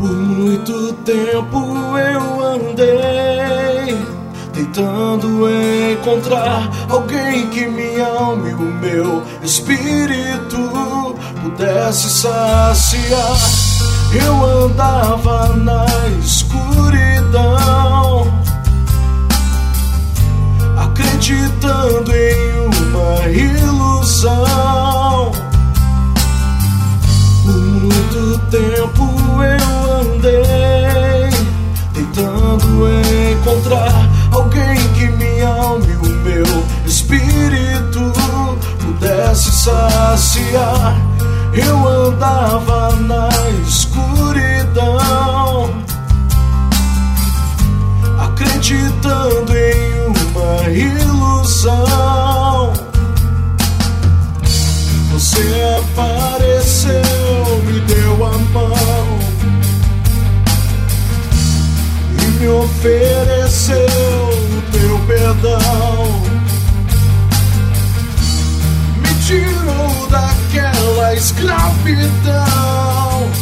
Por muito tempo eu andei tentando encontrar alguém que minha alma e o meu espírito pudesse saciar. Eu andava na escuridão, acreditando em uma ilusão. Por muito tempo eu andei tentando encontrar alguém que minha alma e o meu espírito pudesse saciar. Eu andava na escuridão, acreditando em uma ilusão. Você apareceu, me deu a mão e me ofereceu o teu perdão. Me tirou daquela escravidão,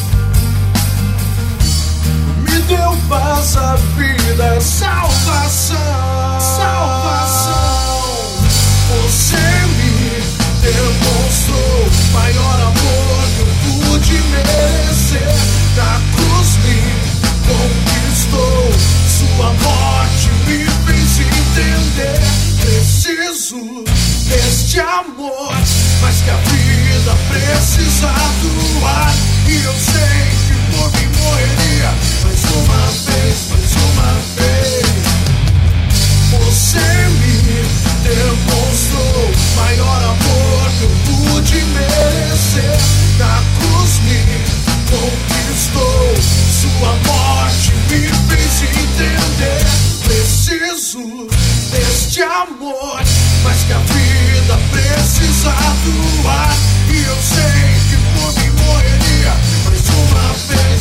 me deu paz, a vida, salvação. Você me demonstrou maior amor que eu pude merecer. Na cruz me conquistou, sua morte me fez entender. Preciso deste amor, mas que a vida precisa doar. E eu sei que por mim morreria mais uma vez. Você me demonstrou maior amor que eu pude merecer. Na cruz me conquistou, sua morte me fez entender. Preciso deste amor, mas que a vida precisa doar. E eu sei que por mim morreria mais uma vez.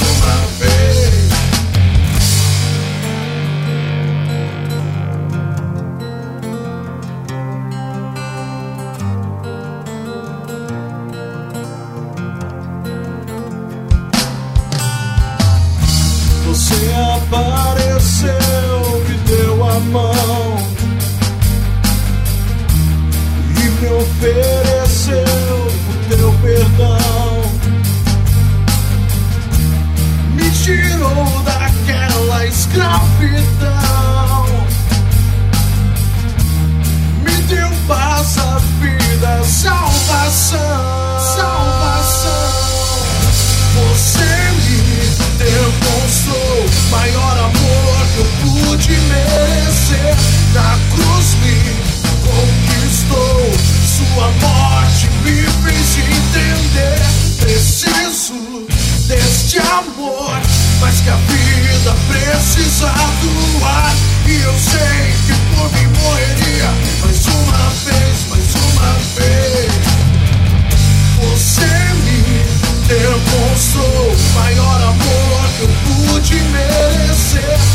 Você apareceu, me deu a mão e me ofereceu o teu perdão. Me tirou daquela escravidão, me deu paz, a vida, salvação. Você me demonstrou maior amor que eu pude merecer. Na cruz me conquistou, sua morte me fez entender. Preciso deste amor, mas que a vida precisa doar. E eu sei que por mim morreria mais uma vez. Você me demonstrou maior amor que eu pude merecer.